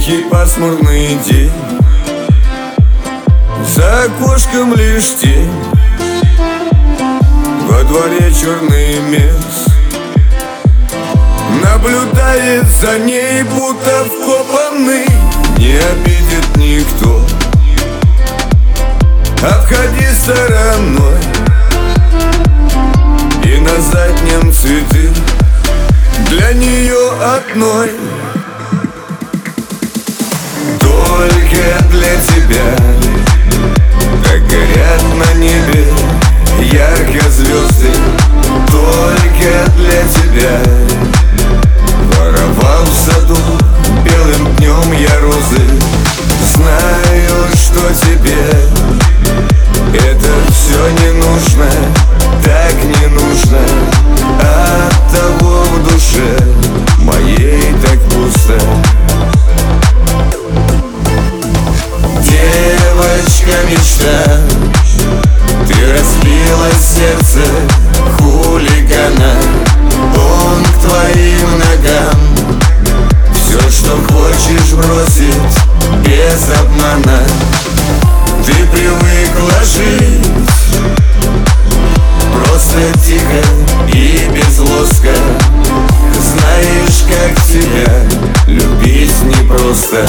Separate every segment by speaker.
Speaker 1: Тихий пасмурный день, за окошком лишь тень, во дворе черный мес наблюдает за ней, будто вкопанный. Не обидит никто, обходи стороной. И на заднем цветы для нее одной. Только для тебя так горят на небе ярко звезды. Только для тебя воровал в саду белым днем я розы. Знаю, что тебе это все не нужно, так не нужно. Оттого в душе моей так пусто. Девочка мечта, ты разбила сердце хулигана. Он к твоим ногам все, что хочешь, бросить без обмана. Ты привыкла жить просто тихо и без лоска. Знаешь, как тебя любить непросто.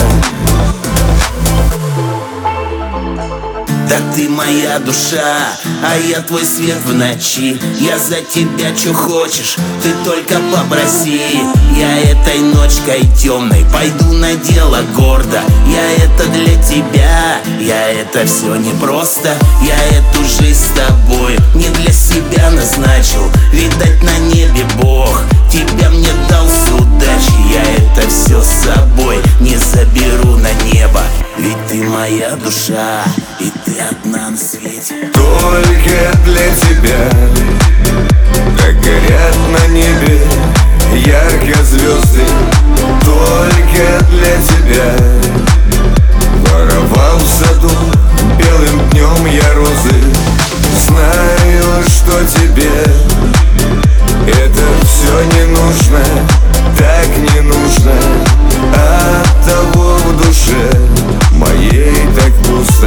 Speaker 2: Да ты моя душа, а я твой свет в ночи. Я за тебя, чё хочешь, ты только попроси. Я этой ночкой темной пойду на дело гордо. Я это для тебя, я это все непросто. Я эту жизнь с тобой не для себя назначил. Видать, на небе Бог тебя мне дал с удачей. Я это все с собой не заберу на небо. Ведь ты моя душа, и ты одна на свете.
Speaker 1: Только для тебя так горят на небе ярко звезды. Только для тебя воровал в саду белым днем я розы. Знаю, что тебе это все не нужно, так не нужно. Оттого в душе моей так пусто.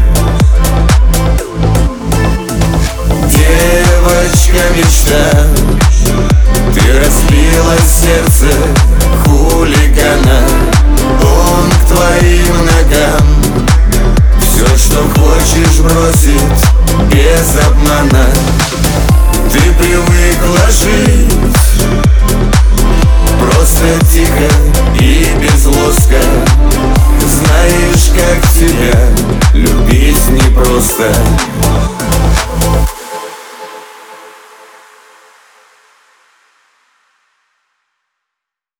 Speaker 1: Девочка мечта, ты разбила сердце хулигана. Он к твоим ногам все, что хочешь, бросить без обмана. Ты привыкла жить просто тихо и без лоска. Знаешь, как тебя любить непросто.